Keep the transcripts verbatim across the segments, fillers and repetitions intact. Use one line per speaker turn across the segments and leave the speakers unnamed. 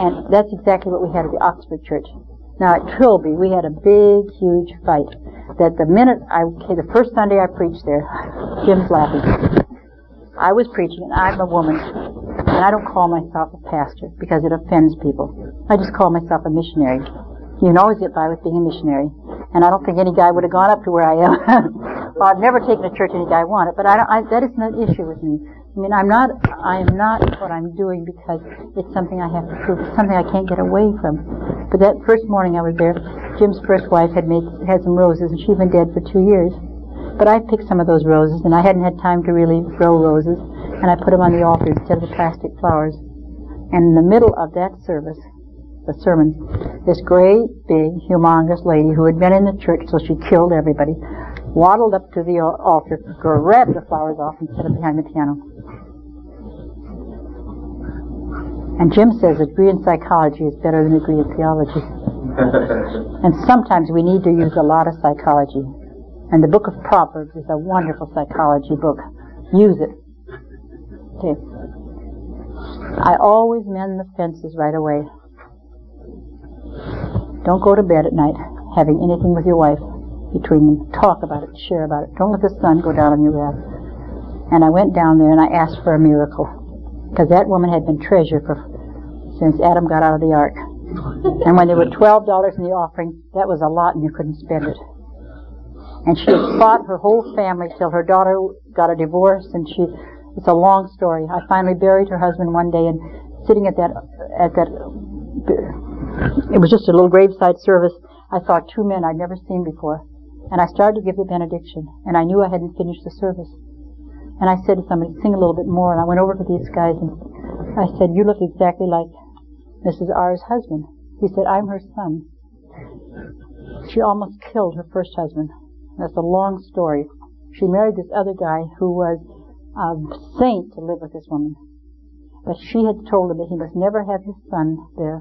And that's exactly what we had at the Oxford Church. Now at Trilby, we had a big, huge fight. That the minute I, okay, the first Sunday I preached there, Jim's laughing. I was preaching, and I'm a woman, and I don't call myself a pastor because it offends people. I just call myself a missionary. You can always get by with being a missionary. And I don't think any guy would have gone up to where I am. Well, I've never taken a church any guy wanted, but I don't, I, that isn't an issue with me. I mean, I'm not, I am not what I'm doing because it's something I have to prove. It's something I can't get away from. But that first morning I was there, Jim's first wife had made, had some roses, and she'd been dead for two years. But I picked some of those roses, and I hadn't had time to really grow roses, and I put them on the altar instead of the plastic flowers. And in the middle of that service, the sermon, this great, big, humongous lady who had been in the church till she killed everybody, waddled up to the altar, grabbed the flowers off, and set it behind the piano. And Jim says a degree in psychology is better than a degree in theology. And sometimes we need to use a lot of psychology. And the book of Proverbs is a wonderful psychology book. Use it. Okay. I always mend the fences right away. Don't go to bed at night having anything with your wife between them. Talk about it, share about it. Don't let the sun go down on your wrath. And I went down there and I asked for a miracle. Because that woman had been treasure for since Adam got out of the ark. And when there were twelve dollars in the offering, that was a lot and you couldn't spend it. And she had fought her whole family till her daughter got a divorce, and she, it's a long story. I finally buried her husband one day, and sitting at that, at that, it was just a little graveside service, I saw two men I'd never seen before. And I started to give the benediction, and I knew I hadn't finished the service. And I said to somebody, sing a little bit more, and I went over to these guys, and I said, you look exactly like Missus R's husband. He said, I'm her son. She almost killed her first husband. That's a long story. She married this other guy who was a saint to live with this woman. But she had told him that he must never have his son there.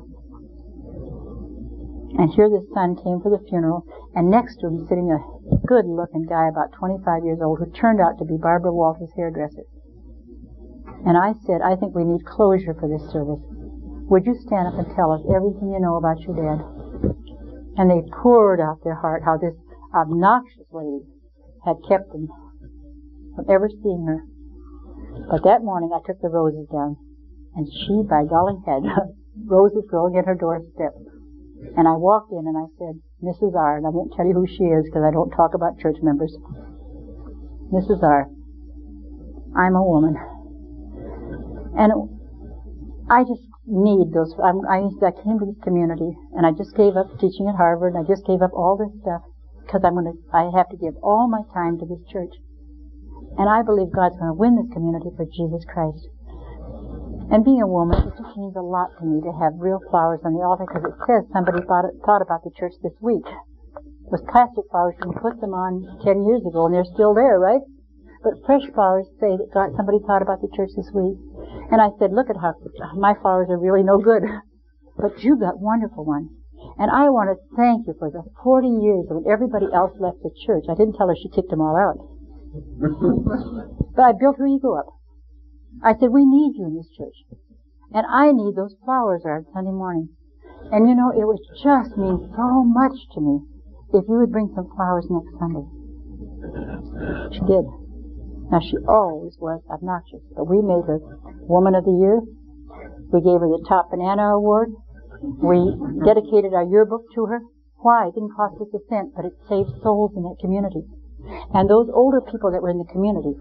And here this son came for the funeral, and next to him sitting a good-looking guy about twenty-five years old who turned out to be Barbara Walters' hairdresser. And I said, I think we need closure for this service. Would you stand up and tell us everything you know about your dad? And they poured out their heart how this obnoxious lady had kept them from ever seeing her. But that morning I took the roses down, and she, by golly, had roses growing at her doorstep. And I walked in and I said, Missus R, and I won't tell you who she is because I don't talk about church members. Missus R, I'm a woman. And I just need those. I'm, I, I came to this community and I just gave up teaching at Harvard, and I just gave up all this stuff because I'm going to, I have to give all my time to this church. And I believe God's going to win this community for Jesus Christ. And being a woman, it just means a lot to me to have real flowers on the altar, because it says somebody thought, it, thought about the church this week. With plastic flowers, you can put them on ten years ago and they're still there, right? But fresh flowers say that God, somebody thought about the church this week. And I said, look at how my flowers are really no good. But you got wonderful ones. And I want to thank you for the forty years when everybody else left the church. I didn't tell her she kicked them all out. But I built her ego up. I said, we need you in this church. And I need those flowers on Sunday morning. And you know, it would just mean so much to me if you would bring some flowers next Sunday. She did. Now, she always was obnoxious, but we made her Woman of the Year. We gave her the Top Banana Award. We dedicated our yearbook to her. Why? It didn't cost us a cent, but it saved souls in that community. And those older people that were in the community,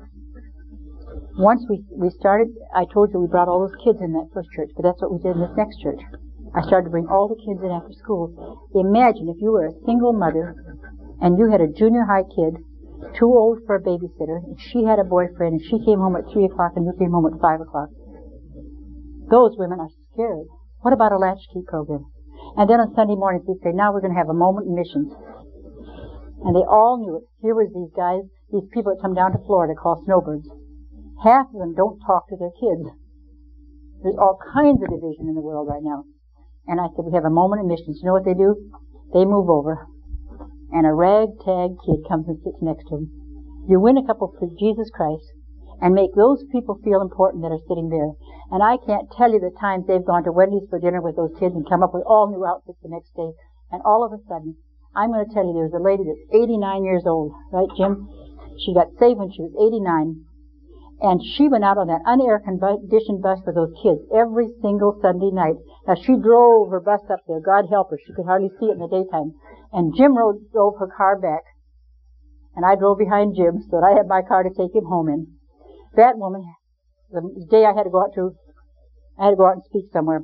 once we, we started, I told you we brought all those kids in that first church, but that's what we did in this next church. I started to bring all the kids in after school. Imagine if you were a single mother and you had a junior high kid, too old for a babysitter, and she had a boyfriend, and she came home at three o'clock and you came home at five o'clock. Those women are scared. What about a latchkey program? And then on Sunday mornings they'd say, now we're going to have a moment in missions. And they all knew it. Here was these guys, these people that come down to Florida called snowbirds. Half of them don't talk to their kids. There's all kinds of division in the world right now. And I said, we have a moment in missions. You know what they do? They move over, and a ragtag kid comes and sits next to them. You win a couple for Jesus Christ, and make those people feel important that are sitting there. And I can't tell you the times they've gone to Wendy's for dinner with those kids and come up with all new outfits the next day. And all of a sudden, I'm going to tell you, there's a lady that's eighty-nine years old, right, Jim? She got saved when she was eighty-nine. And she went out on that unair-conditioned bus with those kids every single Sunday night. Now, she drove her bus up there. God help her. She could hardly see it in the daytime. And Jim rode, drove her car back. And I drove behind Jim so that I had my car to take him home in. That woman, the day I had to go out to, I had to go out and speak somewhere.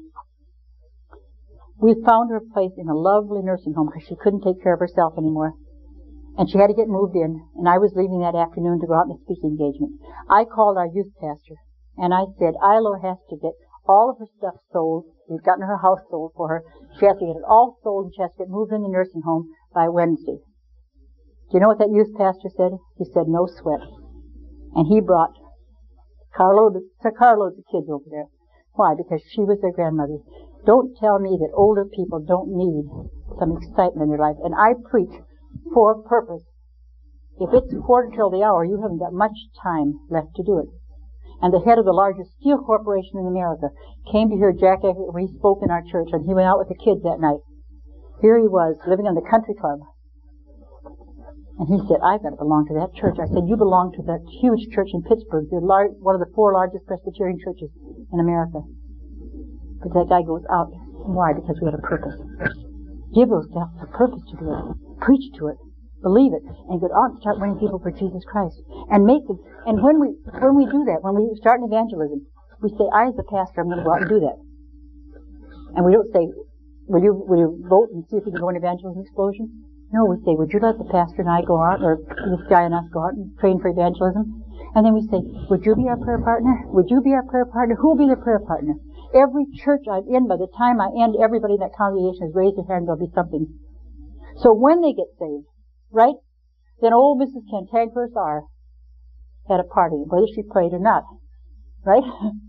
We found her place in a lovely nursing home because she couldn't take care of herself anymore. And she had to get moved in, and I was leaving that afternoon to go out on a speaking engagement. I called our youth pastor, and I said, Ilo has to get all of her stuff sold. We've gotten her house sold for her. She has to get it all sold, and she has to get moved in the nursing home by Wednesday. Do you know what that youth pastor said? He said, no sweat. And he brought carloads carloads of kids over there. Why? Because she was their grandmother. Don't tell me that older people don't need some excitement in their life. And I preach for purpose. If it's quarter till the hour, you haven't got much time left to do it. And the head of the largest steel corporation in America came to hear Jack Eckert when he spoke in our church, and he went out with the kids that night. Here he was, living in the country club. And he said, I've got to belong to that church. I said, you belong to that huge church in Pittsburgh, the lar- one of the four largest Presbyterian churches in America. But that guy goes out. Why? Because we had a purpose. Give those guys a purpose to do it. Preach to it. Believe it. And go out and start winning people for Jesus Christ. And make them. And when we when we do that, when we start an evangelism, we say, I as a pastor, I'm going to go out and do that. And we don't say, will you will you vote and see if you can go in evangelism explosion? No, we say, would you let the pastor and I go out, or this guy and us go out and train for evangelism? And then we say, would you be our prayer partner? Would you be our prayer partner? Who will be the prayer partner? Every church I'm in, by the time I end, everybody in that congregation has raised their hand, there'll be something. So when they get saved, right, then old Missus Cantankerous R had a party, whether she prayed or not, right?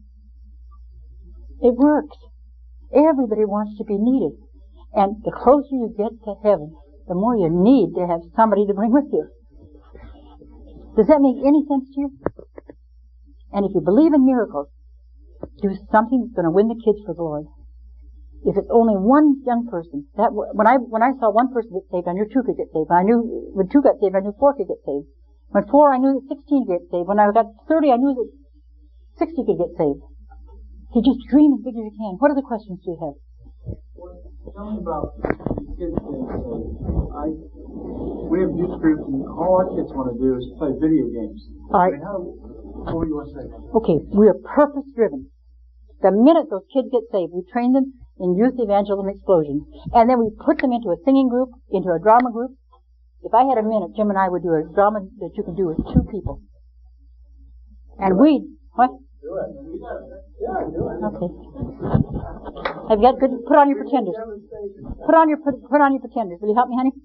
It works. Everybody wants to be needed. And the closer you get to heaven, the more you need to have somebody to bring with you. Does that make any sense to you? And if you believe in miracles, do something that's going to win the kids for the Lord. If it's only one young person, that when I when I saw one person get saved, I knew two could get saved. When I knew when two got saved, I knew four could get saved. When four, I knew that sixteen could get saved. When I got thirty, I knew that sixty could get saved. You just dream as big as you can. What other questions do you have?
Tell me about kids being saved. I, we have youth groups, and all our kids want to do is play video games.
All right.
I mean, how, what do you want to say?
Okay, we are purpose-driven. The minute those kids get saved, we train them in Youth Evangelism Explosion. And then we put them into a singing group, into a drama group. If I had a minute, Jim and I would do a drama that you can do with two people. And we, what?
Do it. Yeah, do it.
Okay. I've got good, put on your pretenders. Put on your, put, put on your pretenders. Will you help me, honey?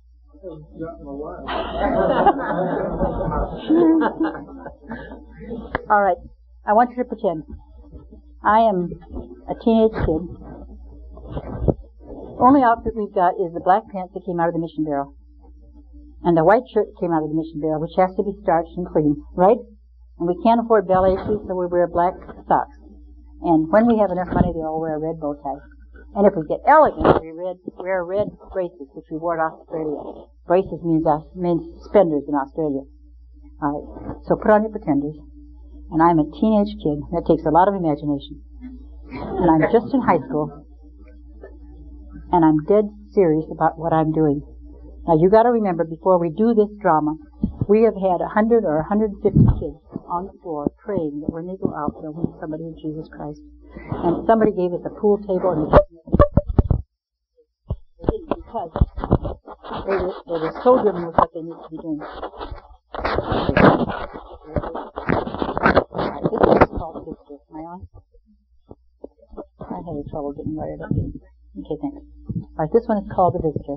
All right. I want you to pretend. I am a teenage kid. Only outfit we've got is the black pants that came out of the mission barrel. And the white shirt that came out of the mission barrel, which has to be starched and clean, right? And we can't afford ballet shoes, so we wear black socks. And when we have enough money, they all wear a red bow tie. And if we get elegant, we red, wear red braces, which we wore in Australia. Braces means, uh, means suspenders in Australia. All right. So put on your pretenders. And I'm a teenage kid. That takes a lot of imagination. And I'm just in high school. And I'm dead serious about what I'm doing. Now you got to remember, before we do this drama, we have had a hundred or a hundred and fifty kids on the floor praying that when they go out, they'll meet somebody in Jesus Christ. And somebody gave us a pool table, and they didn't because they were, they were so driven with what they needed to be doing. Alright, this one is called Visitor. Am I on? I'm having trouble getting wired up. Okay, thanks. Alright, this one is called The Visitor.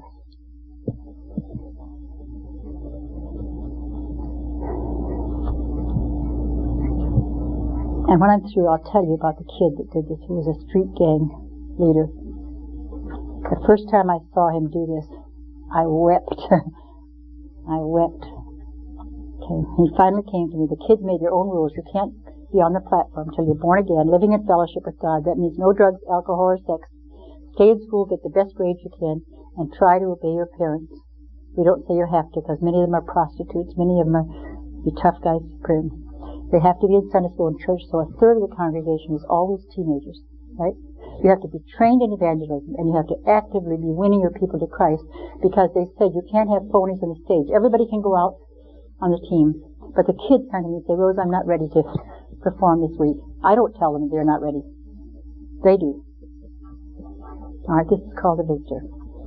And when I'm through, I'll tell you about the kid that did this. He was a street gang leader. The first time I saw him do this, I wept. I wept. Okay, he finally came to me. The kids made their own rules. You can't be on the platform until you're born again, living in fellowship with God. That means no drugs, alcohol, or sex. Stay in school, get the best grades you can, and try to obey your parents. We don't say you have to, because many of them are prostitutes. Many of them are the tough guys to prune. They have to be in Sunday school and church, so a third of the congregation is always teenagers, right? You have to be trained in evangelism, and you have to actively be winning your people to Christ, because they said you can't have phonies on the stage. Everybody can go out on the team, but the kids come to me and say, Rose, I'm not ready to perform this week. I don't tell them they're not ready. They do. All right, this is called a visitor.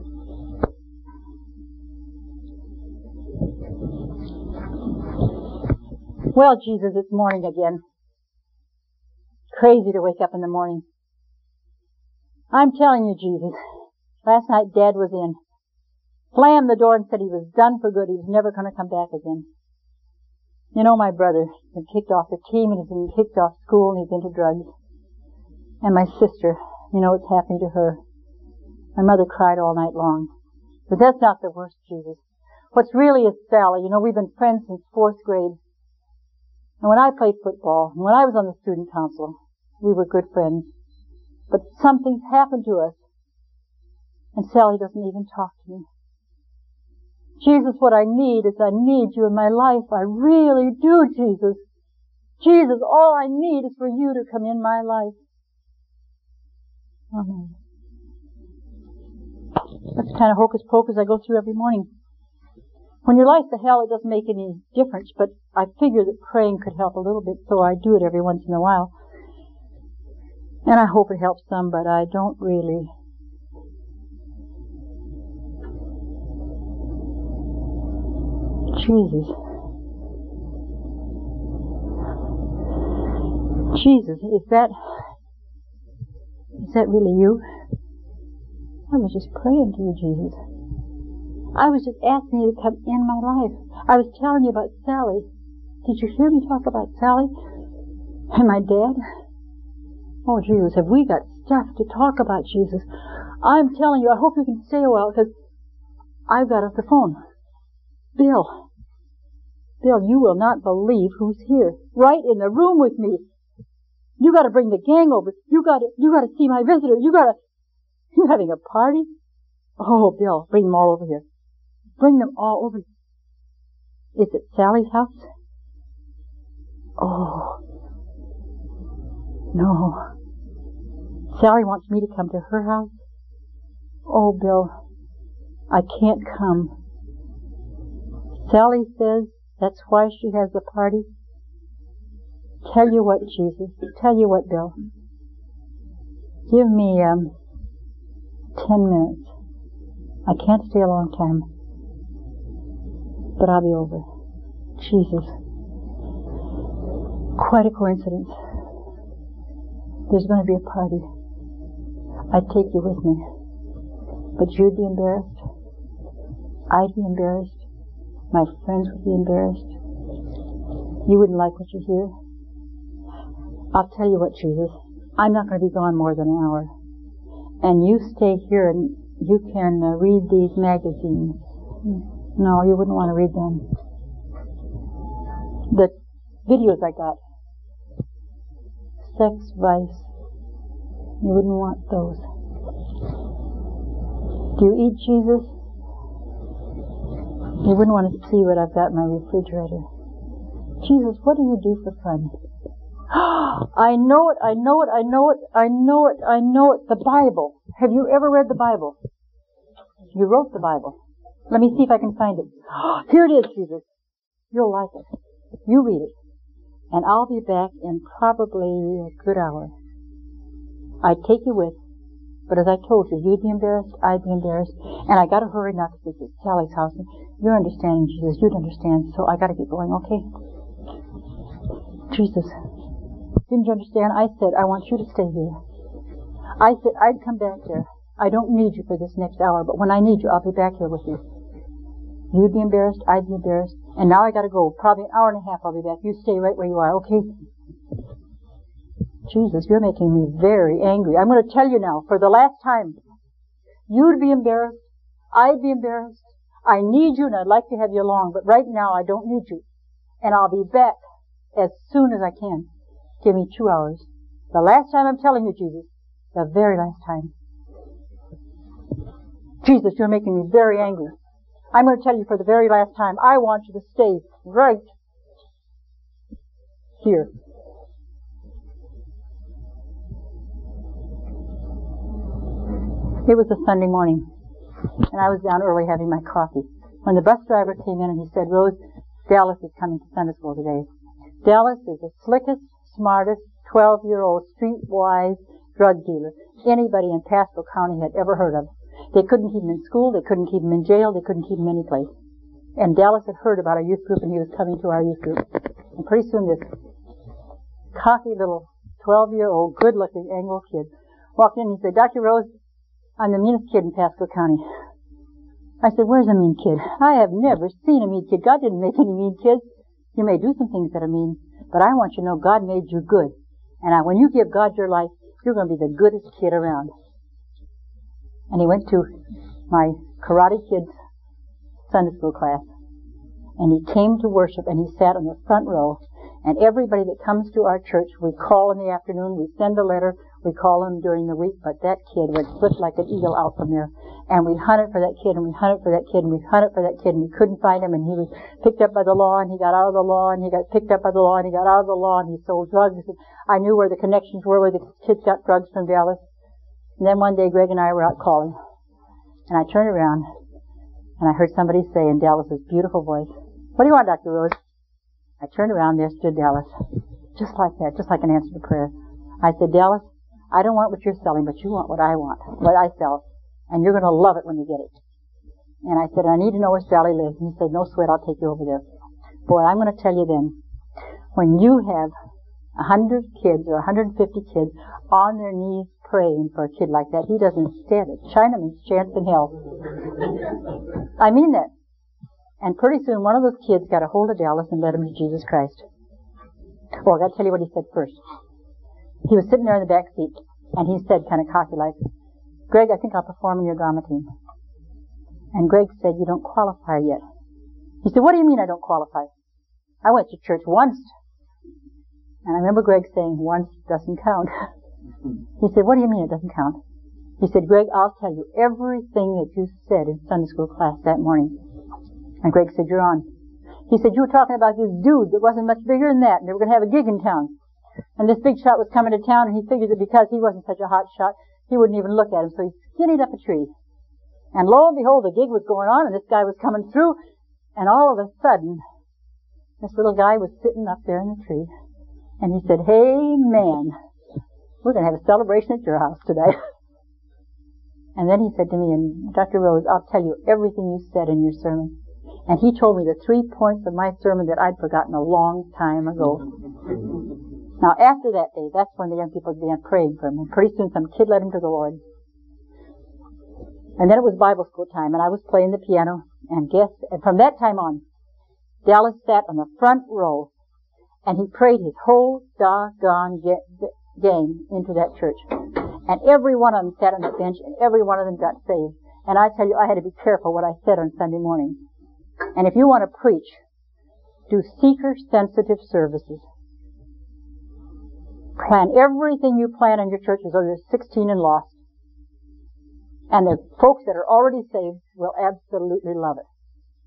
Well, Jesus, it's morning again. Crazy to wake up in the morning. I'm telling you, Jesus, last night Dad was in, slammed the door and said he was done for good. He was never going to come back again. You know, my brother has been kicked off the team, and he's been kicked off school, and he's into drugs. And my sister, you know what's happening to her. My mother cried all night long. But that's not the worst, Jesus. What's really is Sally. You know, we've been friends since fourth grade. And when I played football, and when I was on the student council, we were good friends. But something's happened to us. And Sally doesn't even talk to me. Jesus, what I need is I need you in my life. I really do, Jesus. Jesus, all I need is for you to come in my life. Amen. That's the kind of hocus pocus I go through every morning. When your life's a hell, it doesn't make any difference, but I figure that praying could help a little bit, so I do it every once in a while. And I hope it helps some, but I don't really. Jesus. Jesus, is that, is that really you? I was just praying to you, Jesus. I was just asking you to come in my life. I was telling you about Sally. Did you hear me talk about Sally? And my dad? Oh, Jesus, have we got stuff to talk about, Jesus? I'm telling you, I hope you can stay a while, because I've got off the phone. Bill. Bill, you will not believe who's here. Right in the room with me. You gotta bring the gang over. You gotta, you gotta see my visitor. You gotta, you having a party? Oh, Bill, bring them all over here. Bring them all over. Is it Sally's house? Oh. No. Sally wants me to come to her house? Oh, Bill, I can't come. Sally says that's why she has the party. Tell you what, Jesus. Tell you what, Bill. Give me, um, ten minutes. I can't stay a long time. But I'll be over. Jesus. Quite a coincidence. There's going to be a party. I'd take you with me. But you'd be embarrassed. I'd be embarrassed. My friends would be embarrassed. You wouldn't like what you hear. I'll tell you what, Jesus. I'm not going to be gone more than an hour. And you stay here and you can uh, read these magazines. No, you wouldn't want to read them. The videos I got. Sex, vice. You wouldn't want those. Do you eat Jesus? You wouldn't want to see what I've got in my refrigerator. Jesus, what do you do for fun? I know it, I know it, I know it, I know it, I know it. The Bible. Have you ever read the Bible? You wrote the Bible. Let me see if I can find it. Here it is, Jesus. You'll like it. You read it. And I'll be back in probably a good hour. I'd take you with, but as I told you, you'd be embarrassed, I'd be embarrassed, and I gotta hurry now because it's Sally's house. You're understanding, Jesus. You'd understand, so I gotta get going, okay? Jesus. Didn't you understand? I said, I want you to stay here. I said, I'd come back there. I don't need you for this next hour, but when I need you, I'll be back here with you. You'd be embarrassed, I'd be embarrassed, and now I gotta go. Probably an hour and a half I'll be back. You stay right where you are, okay? Jesus, you're making me very angry. I'm gonna tell you now, for the last time. You'd be embarrassed, I'd be embarrassed. I need you and I'd like to have you along, but right now I don't need you. and I'll be back as soon as I can. Give me two hours. The last time I'm telling you, Jesus. The very last time. Jesus, you're making me very angry. I'm going to tell you for the very last time, I want you to stay right here. It was a Sunday morning, and I was down early having my coffee, when the bus driver came in and he said, Rose, Dallas is coming to Sunday school today. Dallas is the slickest, smartest, twelve-year-old, streetwise drug dealer anybody in Pasco County had ever heard of. They couldn't keep him in school, they couldn't keep him in jail, they couldn't keep him anyplace. And Dallas had heard about our youth group, and he was coming to our youth group. And pretty soon this cocky little twelve-year-old, good-looking Anglo kid walked in and he said, Doctor Rose, I'm the meanest kid in Pasco County. I said, where's a mean kid? I have never seen a mean kid. God didn't make any mean kids. You may do some things that are mean, but I want you to know God made you good. And I, when you give God your life, you're going to be the goodest kid around. And he went to my Karate Kids Sunday school class. And he came to worship, and he sat on the front row. And everybody that comes to our church, we call in the afternoon, we send a letter, we call him during the week, but that kid would slip like an eagle out from there. And we hunted for that kid, and we hunted for that kid, and we hunted for that kid, and we couldn't find him, and he was picked up by the law, and he got out of the law, and he got picked up by the law, and he got out of the law, and he sold drugs. And I knew where the connections were, where the kids got drugs from Dallas. And then one day, Greg and I were out calling, and I turned around, and I heard somebody say in Dallas's beautiful voice, what do you want, Doctor Rose? I turned around, there stood Dallas. Just like that, just like an answer to prayer. I said, Dallas, I don't want what you're selling, but you want what I want, what I sell. And you're going to love it when you get it. And I said, I need to know where Sally lives. And he said, no sweat, I'll take you over there. Boy, I'm going to tell you then, when you have a hundred kids or a hundred and fifty kids on their knees praying for a kid like that, he doesn't stand it. Chinaman's chance in hell. I mean that. And pretty soon, one of those kids got a hold of Dallas and led him to Jesus Christ. Well, I got to tell you what he said first. He was sitting there in the back seat, and he said, kind of cocky-like, Greg, I think I'll perform in your drama team. And Greg said, you don't qualify yet. He said, what do you mean I don't qualify? I went to church once. And I remember Greg saying, once doesn't count. He said, what do you mean it doesn't count? He said, Greg, I'll tell you everything that you said in Sunday school class that morning. And Greg said, you're on. He said, you were talking about this dude that wasn't much bigger than that, and they were going to have a gig in town. And this big shot was coming to town, and he figured that because he wasn't such a hot shot, he wouldn't even look at him, so he skinnied up a tree. And lo and behold, the gig was going on, and this guy was coming through, and all of a sudden, this little guy was sitting up there in the tree, and he said, hey, man, we're going to have a celebration at your house today. And then he said to me, and Doctor Rose, I'll tell you everything you said in your sermon. And he told me the three points of my sermon that I'd forgotten a long time ago. Now, after that day, that's when the young people began praying for him. And pretty soon some kid led him to the Lord. And then it was Bible school time, and I was playing the piano. And guess, and from that time on, Dallas sat on the front row, and he prayed his whole doggone gang into that church. And every one of them sat on that bench, and every one of them got saved. And I tell you, I had to be careful what I said on Sunday morning. And if you want to preach, do seeker-sensitive services. Plan everything you plan in your church as though you're sixteen and lost. And the folks that are already saved will absolutely love it.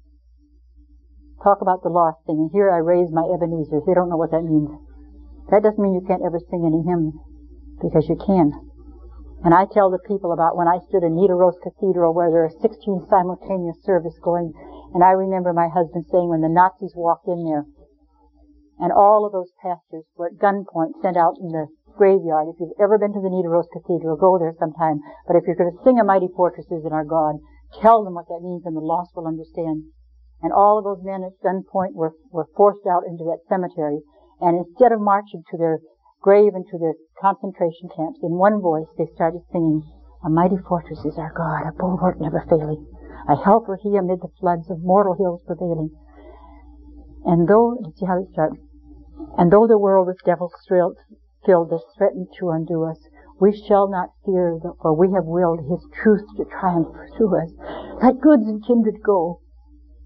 Talk about the lost thing. And here I raise my Ebenezer's. They don't know what that means. That doesn't mean you can't ever sing any hymns, because you can. And I tell the people about when I stood in Nita Rose Cathedral where there are sixteen simultaneous services going. And I remember my husband saying when the Nazis walked in there, and all of those pastors were at gunpoint sent out in the graveyard. If you've ever been to the Nita Rose Cathedral, go there sometime. But if you're going to sing A Mighty Fortress Is in Our God, tell them what that means and the lost will understand. And all of those men at gunpoint were, were forced out into that cemetery. And instead of marching to their grave and to their concentration camps, in one voice they started singing, A mighty fortress is our God, a bulwark never failing. A helper he amid the floods of mortal hills prevailing. And though, let's see how it starts. And though the world with devils filled does threaten to undo us, we shall not fear, for we have willed his truth to triumph through us. Let goods and kindred go.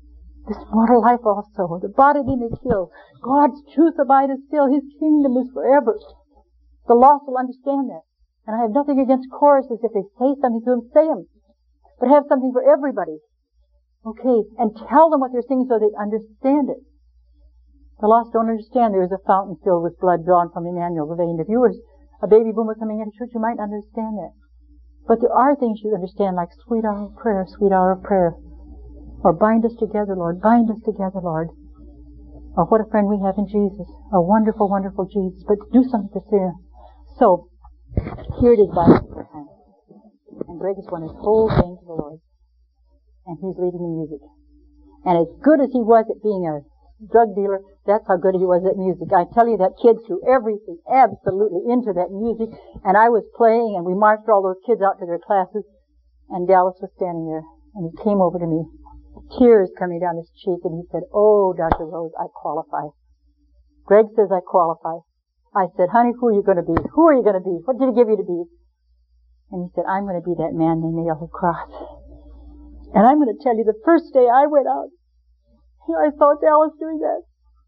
this mortal life also. The body they may kill. God's truth abideth still. His kingdom is forever. The lost will understand that. And I have nothing against choruses. If they say something to them, say them. But have something for everybody. Okay, and tell them what they're singing so they understand it. The lost don't understand there is a fountain filled with blood drawn from Emmanuel, the vein. If you were a baby boomer coming into church, you might understand that. But there are things you understand, like sweet hour of prayer, sweet hour of prayer. Or bind us together, Lord. Bind us together, Lord. Or what a friend we have in Jesus. A wonderful, wonderful Jesus. But do something to fear. So, here it is by time. And Greg has won his whole game to the Lord. And he's leading the music. And as good as he was at being a drug dealer, that's how good he was at music. I tell you, that kid threw everything absolutely into that music. And I was playing, and we marched all those kids out to their classes. And Dallas was standing there. And he came over to me, tears coming down his cheek, and he said, "Oh, Doctor Rose, I qualify." Greg says I qualify. I said, "Honey, who are you going to be? Who are you going to be? What did he give you to be?" And he said, "I'm going to be that man named the Yellow Cross." And I'm going to tell you, the first day I went out, I saw Dallas doing that.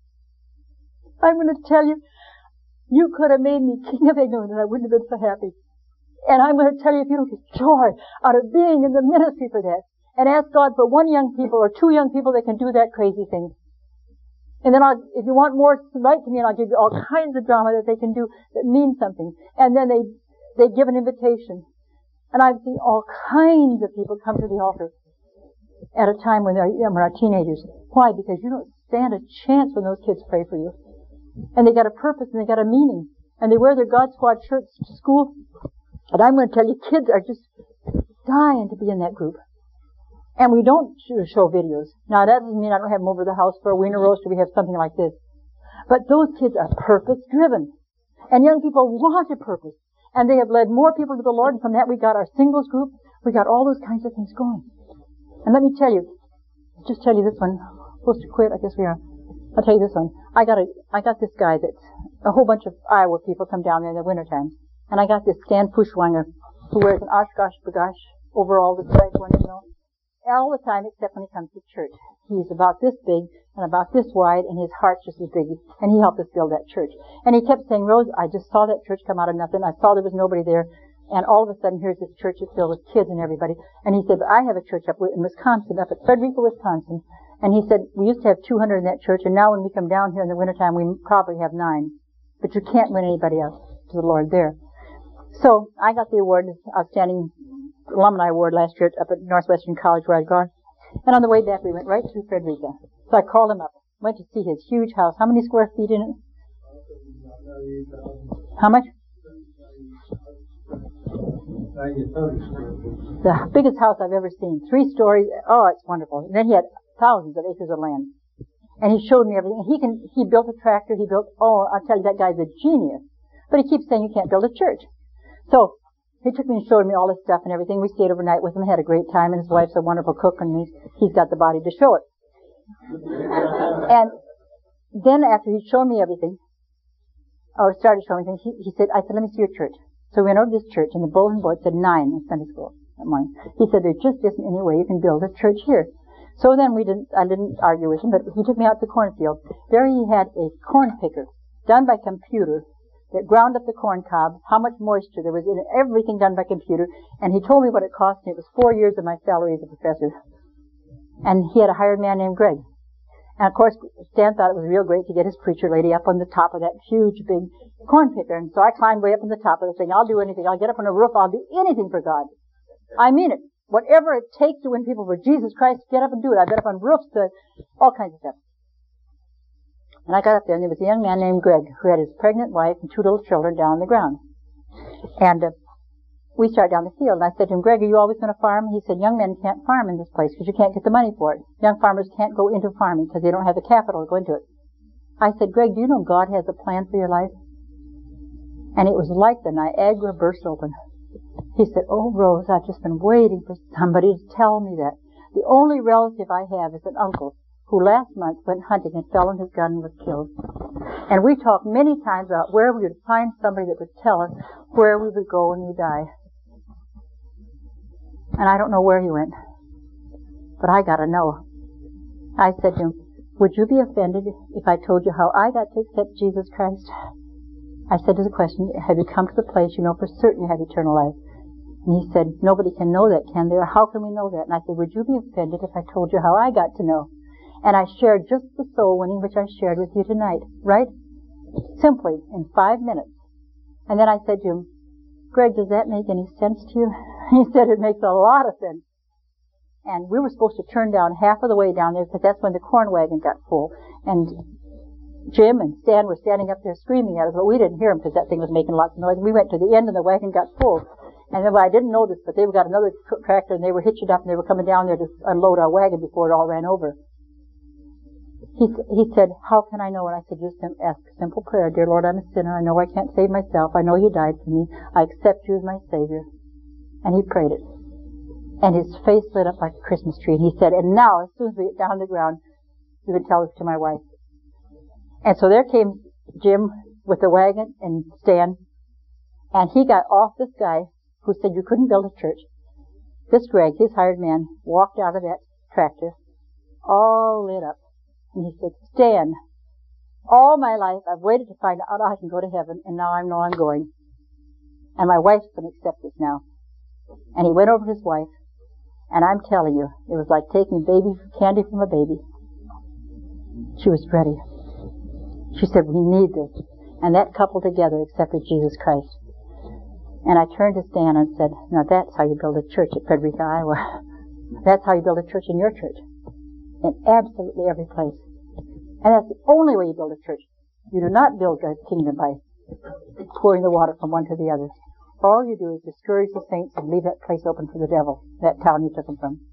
I'm going to tell you, you could have made me king of England and I wouldn't have been so happy. And I'm going to tell you, if you don't get joy out of being in the ministry for that, and ask God for one young people or two young people that can do that crazy thing. And then I'll, if you want more, write to me and I'll give you all kinds of drama that they can do that means something. And then they, they give an invitation. And I've seen all kinds of people come to the altar at a time when they're, when they're teenagers. Why? Because you don't stand a chance when those kids pray for you. And they got a purpose and they got a meaning. And they wear their God Squad shirts to school. And I'm going to tell you, kids are just dying to be in that group. And we don't show videos. Now that doesn't mean I don't have them over the house for a wiener roast or we have something like this. But those kids are purpose driven. And young people want a purpose. And they have led more people to the Lord. And from that we got our singles group. We got all those kinds of things going. And let me tell you, just tell you this one. Supposed to quit, I guess we are. I'll tell you this one. I got a, I got this guy that's, a whole bunch of Iowa people come down there in the winter time. And I got this Stan Fushwanger who wears an Oshkosh Bagosh overall, the striped one, you know. All the time except when he comes to church. He's about this big and about this wide and his heart's just as big. And he helped us build that church. And he kept saying, "Rose, I just saw that church come out of nothing. I saw there was nobody there. And all of a sudden here's this church that's filled with kids and everybody." And he said, "But I have a church up in Wisconsin, up at Frederica, Wisconsin." And he said, "We used to have two hundred in that church and now when we come down here in the wintertime we probably have nine. But you can't win anybody else to the Lord there." So I got the award, Outstanding Alumni Award last year up at Northwestern College where I'd gone. And on the way back we went right through Frederica. So I called him up, went to see his huge house. How many square feet in it? How much? The biggest house I've ever seen. Three stories. Oh, it's wonderful. And then he had thousands of acres of land. And he showed me everything. He can, he built a tractor. He built, oh, I'll tell you, that guy's a genius. But he keeps saying you can't build a church. So, he took me and showed me all this stuff and everything. We stayed overnight with him, had a great time, and his wife's a wonderful cook, and he's, he's got the body to show it. And then after he'd shown me everything, or started showing me things, he, he said, I said, "Let me see your church." So we went over to this church, and the bulletin board said nine in Sunday school that morning. He said, "There just isn't any way you can build a church here." So then we didn't, I didn't argue with him, but he took me out to the cornfield. There he had a corn picker, done by computer, that ground up the corn cob, how much moisture there was in it, everything done by computer, and he told me what it cost, and it was four years of my salary as a professor. And he had a hired man named Greg. And of course, Stan thought it was real great to get his preacher lady up on the top of that huge, big corn picker. And so I climbed way up on the top of the thing. I'll do anything. I'll get up on a roof. I'll do anything for God. I mean it. Whatever it takes to win people for Jesus Christ, get up and do it. I've been up on roofs, to all kinds of stuff. And I got up there, and there was a young man named Greg who had his pregnant wife and two little children down on the ground. And uh, we started down the field, and I said to him, "Greg, are you always going to farm?" He said, "Young men can't farm in this place because you can't get the money for it. Young farmers can't go into farming because they don't have the capital to go into it." I said, "Greg, do you know God has a plan for your life?" And it was like the Niagara burst open. He said, "Oh, Rose, I've just been waiting for somebody to tell me that. The only relative I have is an uncle who last month went hunting and fell on his gun and was killed. And we talked many times about where we would find somebody that would tell us where we would go when we die. And I don't know where he went, but I got to know. I said to him, would you be offended if I told you how I got to accept Jesus Christ? I said to the question, have you come to the place you know for certain you have eternal life? And he said, nobody can know that, can they? Or how can we know that? And I said, would you be offended if I told you how I got to know? And I shared just the soul winning which I shared with you tonight, right? Simply, in five minutes. And then I said to him, Greg, does that make any sense to you? He said, it makes a lot of sense. And we were supposed to turn down half of the way down there because that's when the corn wagon got full. And Jim and Stan were standing up there screaming at us, but we didn't hear them because that thing was making lots of noise. We went to the end and the wagon got full. And then well, I didn't know this, but they got another tr- tractor and they were hitching up and they were coming down there to unload our wagon before it all ran over. He, he said, how can I know? And I said, just ask a simple prayer. Dear Lord, I'm a sinner. I know I can't save myself. I know you died for me. I accept you as my Savior. And he prayed it. And his face lit up like a Christmas tree. And he said, and now, as soon as we get down to the ground, you can tell this to my wife. And so there came Jim with the wagon and Stan. And he got off this guy who said you couldn't build a church. This Greg, his hired man, walked out of that tractor, all lit up. And he said, Stan, all my life I've waited to find out I can go to heaven, and now I know I'm going. And my wife's going to accept this now. And he went over to his wife, and I'm telling you, it was like taking baby candy from a baby. She was ready. She said, we need this. And that couple together accepted Jesus Christ. And I turned to Stan and said, now that's how you build a church at Frederica, Iowa. That's how you build a church in your church. In absolutely every place. And that's the only way you build a church. You do not build God's kingdom by pouring the water from one to the other. All you do is discourage the saints and leave that place open for the devil, that town you took them from.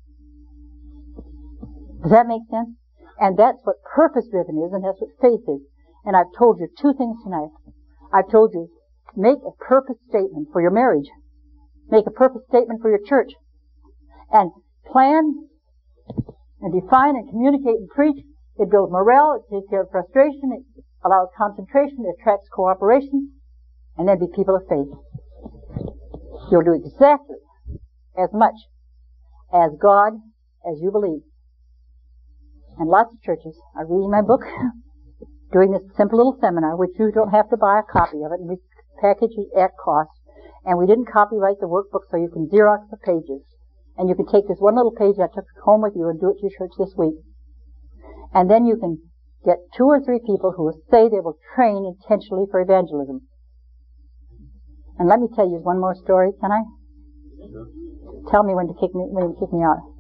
Does that make sense? And that's what purpose-driven is, and that's what faith is. And I've told you two things tonight. I've told you, make a purpose statement for your marriage. Make a purpose statement for your church. And plan and define and communicate and preach. It builds morale, it takes care of frustration, it allows concentration, it attracts cooperation, and then be people of faith. You'll do exactly as much as God as you believe. And lots of churches are reading my book, doing this simple little seminar, which you don't have to buy a copy of it, and we package it at cost. And we didn't copyright the workbook so you can Xerox the pages. And you can take this one little page I took home with you and do it to your church this week. And then you can get two or three people who will say they will train intentionally for evangelism. And let me tell you one more story, can I? Sure. Tell me when to kick me, when to kick me out.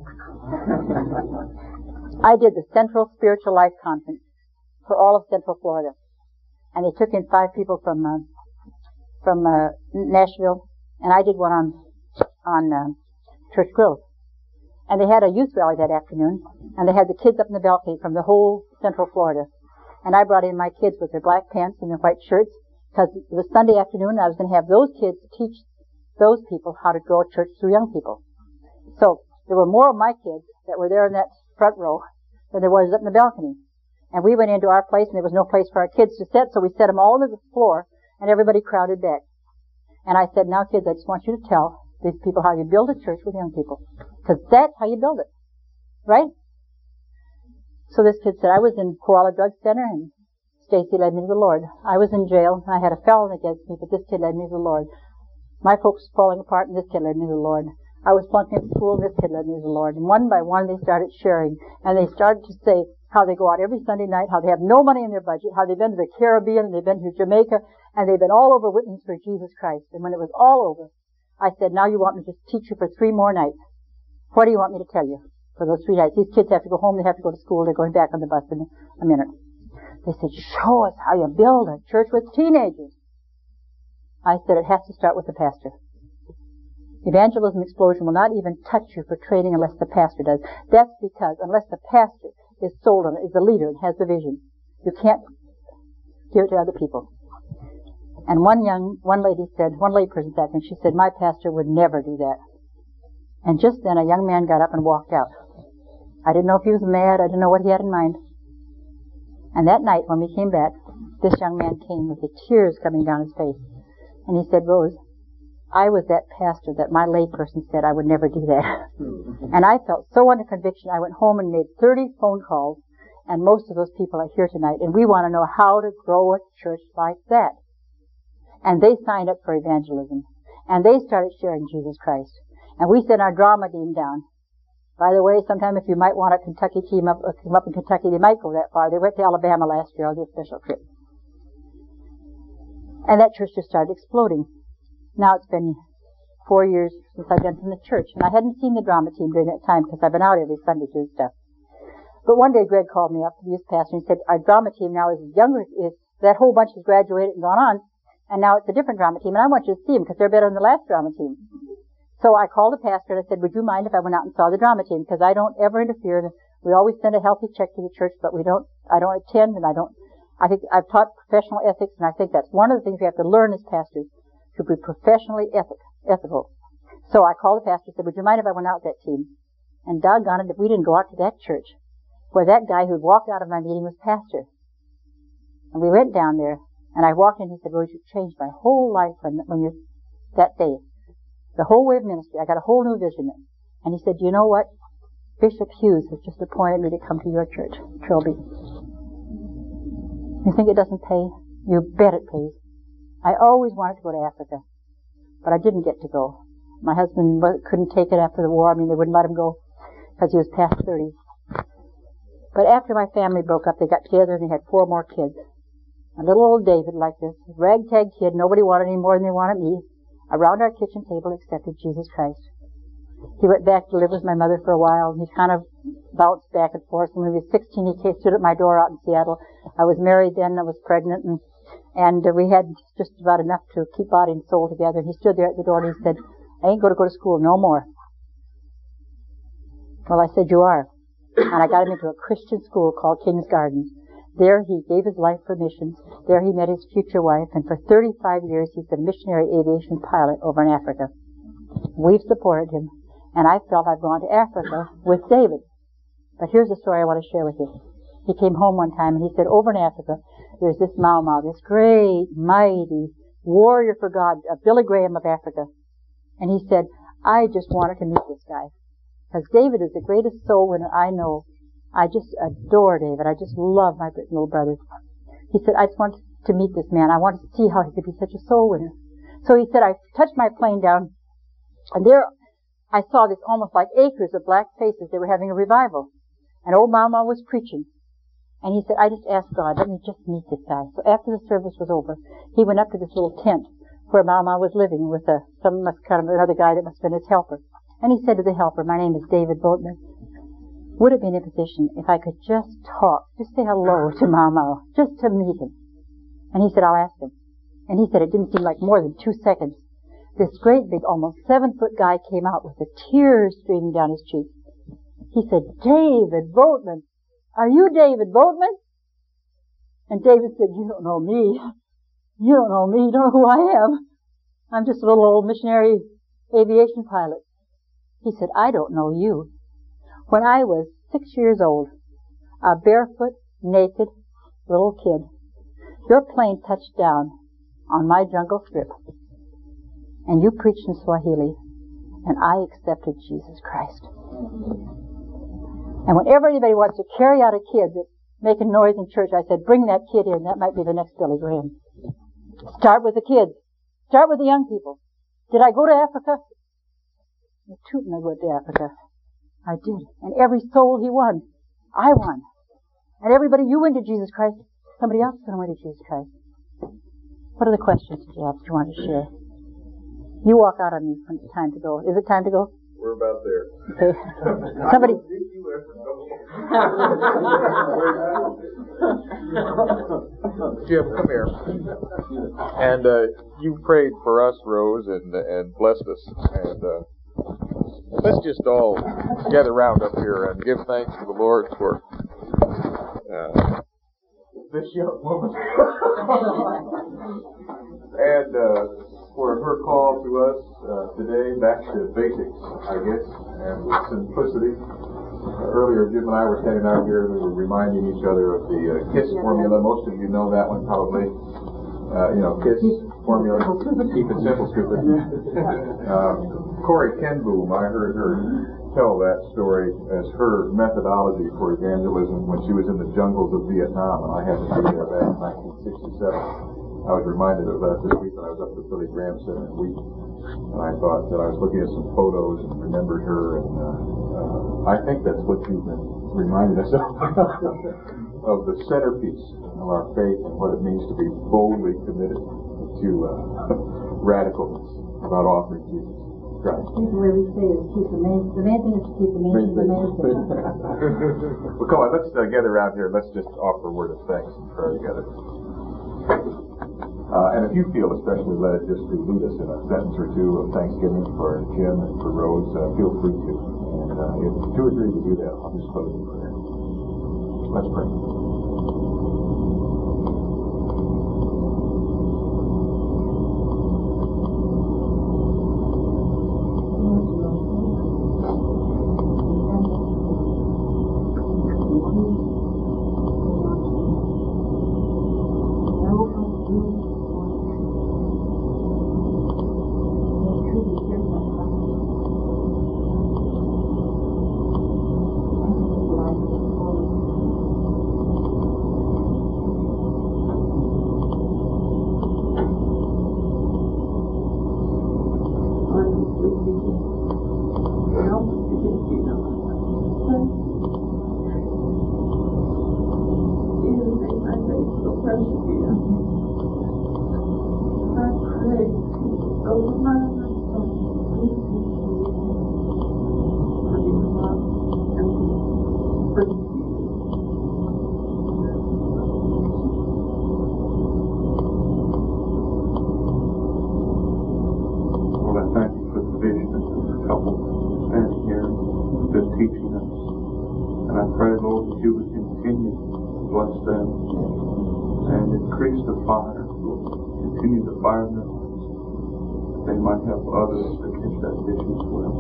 I did the Central Spiritual Life Conference for all of Central Florida. And they took in five people from, uh, from, uh, Nashville. And I did one on, on, uh, Church Grove. And they had a youth rally that afternoon, and they had the kids up in the balcony from the whole Central Florida. And I brought in my kids with their black pants and their white shirts, because it was Sunday afternoon, and I was going to have those kids teach those people how to grow a church through young people. So there were more of my kids that were there in that front row than there was up in the balcony. And we went into our place, and there was no place for our kids to sit, so we set them all on the floor, and everybody crowded back. And I said, now kids, I just want you to tell these people how you build a church with young people. Because that's how you build it. Right? So this kid said, I was in Koala Drug Center and Stacy led me to the Lord. I was in jail and I had a felon against me, but this kid led me to the Lord. My folks were falling apart and this kid led me to the Lord. I was flunking at school and this kid led me to the Lord. And one by one they started sharing and they started to say how they go out every Sunday night, how they have no money in their budget, how they've been to the Caribbean and they've been to Jamaica and they've been all over witnessing for Jesus Christ. And when it was all over, I said, now you want me to just teach you for three more nights. What do you want me to tell you for those three nights? These kids have to go home, they have to go to school, they're going back on the bus in a minute. They said, show us how you build a church with teenagers. I said, it has to start with the pastor. Evangelism Explosion will not even touch you for training unless the pastor does. That's because unless the pastor is sold on it, is the leader and has the vision, you can't give it to other people. And one young, one lady said, one lay person sat there, and she said, my pastor would never do that. And just then a young man got up and walked out. I didn't know if he was mad, I didn't know what he had in mind. And that night when we came back, this young man came with the tears coming down his face. And he said, Rose, I was that pastor that my layperson said I would never do that. And I felt so under conviction, I went home and made thirty phone calls, and most of those people are here tonight, and we want to know how to grow a church like that. And they signed up for evangelism, and they started sharing Jesus Christ. And we sent our drama team down. By the way, sometime if you might want a Kentucky team up, uh, come up in Kentucky, they might go that far. They went to Alabama last year on their special trip. And that church just started exploding. Now it's been four years since I've been from the church, and I hadn't seen the drama team during that time because I've been out every Sunday doing stuff. But one day Greg called me up, the youth pastor, and said, our drama team now is younger, is that whole bunch has graduated and gone on, and now it's a different drama team, and I want you to see them because they're better than the last drama team. So I called the pastor and I said, would you mind if I went out and saw the drama team? Because I don't ever interfere. We always send a healthy check to the church, but we don't, I don't attend, and I don't, I think I've taught professional ethics, and I think that's one of the things we have to learn as pastors, to be professionally ethic, ethical. So I called the pastor and said, would you mind if I went out with that team? And doggone it, if we didn't go out to that church, where that guy who walked out of my meeting was pastor. And we went down there, and I walked in, and he said, Rose, you changed my whole life when, when you, that day. The whole way of ministry. I got a whole new vision. And he said, you know what? Bishop Hughes has just appointed me to come to your church, Trilby. You think it doesn't pay? You bet it pays. I always wanted to go to Africa, but I didn't get to go. My husband couldn't take it after the war. I mean, they wouldn't let him go because he was past thirty. But after my family broke up, they got together and they had four more kids. A little old David like this, ragtag kid, nobody wanted any more than they wanted me, around our kitchen table accepted Jesus Christ. He went back to live with my mother for a while, and he kind of bounced back and forth. When he was sixteen, he came, stood at my door out in Seattle. I was married then, I was pregnant, and and uh, we had just about enough to keep body and soul together. And he stood there at the door and he said, I ain't going to go to school no more. Well, I said, you are. And I got him into a Christian school called King's Gardens. There he gave his life for missions. There he met his future wife, and for thirty-five years he's been a missionary aviation pilot over in Africa. We've supported him, and I felt I'd gone to Africa with David. But here's a story I want to share with you. He came home one time and he said, over in Africa, there's this Mau Mau, this great, mighty warrior for God, a Billy Graham of Africa. And he said, I just wanted to meet this guy. Because David is the greatest soul winner I know. I just adore David. I just love my little brother. He said, I just want to meet this man. I want to see how he could be such a soul winner. So he said, I touched my plane down, and there I saw this almost like acres of black faces. They were having a revival. And old Mau Mau was preaching. And he said, I just asked God, let me just meet this guy. So after the service was over, he went up to this little tent where Mau Mau was living with a, some kind of another guy that must have been his helper. And he said to the helper, my name is David Boatman. Would it be in a position if I could just talk, just say hello to Mau Mau, just to meet him? And he said, I'll ask him. And he said it didn't seem like more than two seconds. This great big, almost seven-foot guy came out with the tears streaming down his cheeks. He said, David Boatman, are you David Boatman? And David said, you don't know me. You don't know me. You don't know who I am. I'm just a little old missionary aviation pilot. He said, I don't know you. When I was six years old, a barefoot, naked little kid, your plane touched down on my jungle strip, and you preached in Swahili, and I accepted Jesus Christ. And whenever anybody wants to carry out a kid that's making noise in church, I said, bring that kid in. That might be the next Billy Graham. Start with the kids. Start with the young people. Did I go to Africa? You're tootin' I went to Africa. I did. And every soul he won, I won. And everybody you went to Jesus Christ, somebody else is going to win to Jesus Christ. What are the questions that you have that you want to share? You walk out on me when it's time to go. Is it time to go?
We're about there.
Okay. Somebody.
Jim, come here. And uh, you prayed for us, Rose, and and blessed us. And uh, let's just all gather around up here and give thanks to the Lord for uh, this young woman and uh, for her call to us uh, today back to basics, I guess, and with simplicity. Uh, earlier, Jim and I were standing out here and we were reminding each other of the uh, KISS formula. Most of you know that one probably. Uh, you know, KISS. formula. Keep it simple, stupid. uh, Corrie ten Boom, I heard her tell that story as her methodology for evangelism when she was in the jungles of Vietnam, and I happened to be there back in nineteen sixty-seven. I was reminded of that this week when I was up at the Billy Graham Center in Wheaton, and I thought that I was looking at some photos and remembered her, and uh, uh, I think that's what you've been reminding us of, of the centerpiece of our faith and what it means to be boldly committed to uh, radicalness about offering Jesus Christ.
The way we say is keep the main, the main thing is to keep the main thing the main thing.
Well, come on, let's uh, gather around here. Let's just offer a word of thanks and prayer together. Uh, and if you feel especially led just to lead us in a sentence or two of thanksgiving for Jim and for Rose, uh, feel free to. And uh, if two or three to do that, I'll just close in prayer. Let's pray.
Might help others to catch that vision as well.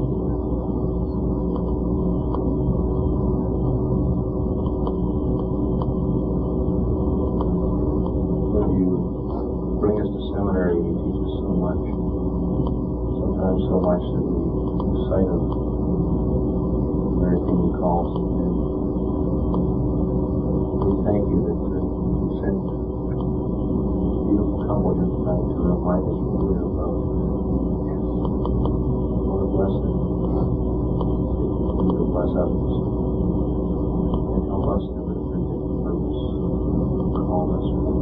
When you bring us to seminary, you teach us so much. Sometimes so much that we lose sight of the very thing you call us to do. We thank you that uh, you sent beautiful couple here tonight to remind us who we are about. Bless them. Continue to bless others. And help us to live for your purpose. Call us for.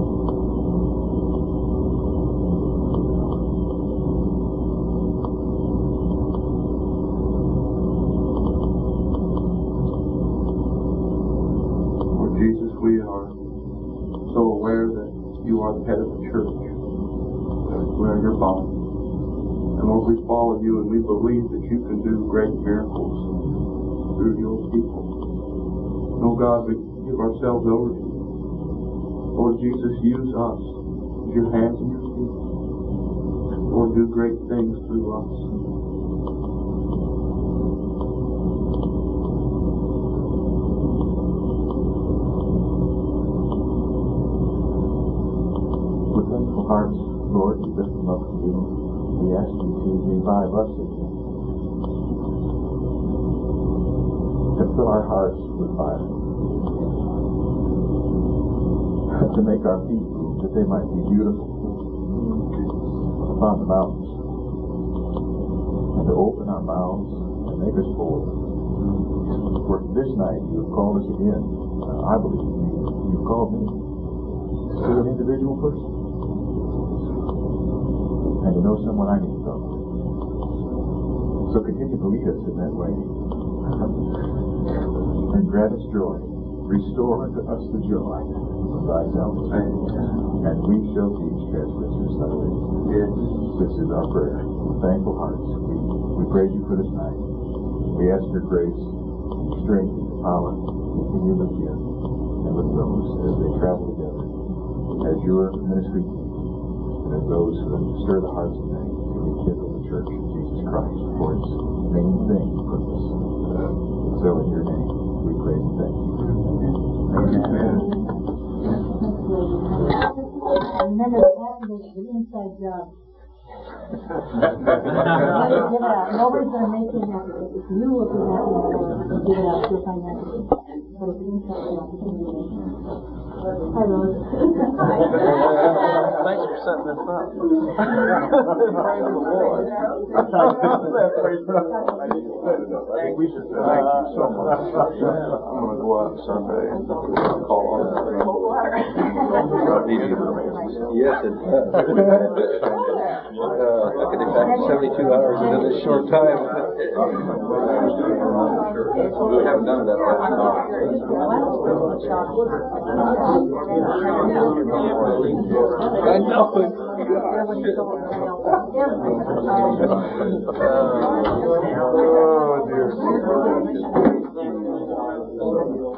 Lord Jesus, we are so aware that you are the head of the church. We are your body. And Lord, we follow you and we believe that you can do great miracles through your people. Oh God, we give ourselves over to you. Lord Jesus, use us as your hands and your feet. Lord, do great things through us.
With thankful hearts, Lord, we lift them up to you. We ask you to revive us again, to fill our hearts with fire, to make our feet move, that they might be beautiful upon the mountains, and to open our mouths and make us bold. For this night you have called us again. Uh, I believe you, you've called me to an individual person. And to know someone I need to know. So continue to lead us in that way. And grant us joy. Restore unto us the joy of thy salvation. And we shall teach transgressors thy ways. Yes, this is our prayer. With thankful hearts, we, we praise you for this night. We ask your grace, your strength, and power to continue with you and with those as they travel together as your ministry team. And as those who stir the hearts of men to rekindle the Church of Jesus Christ for its main thing, purpose. And so in your name, we pray and thank you. Amen. Amen.
Remember, the patent is the inside job. Never give it out. Nobody's going to make you happy. If you will be happy, and give it out, you'll find happy. But it's an inside job. Hi, Rose.
Thanks for setting this up.
Praise the Lord. I think we should say thank you so much. I'm going to go out Sunday and call on it.
Yes, it does. Uh, I could have back seventy-two hours in this short time. We haven't done that all I know.
Oh, dear.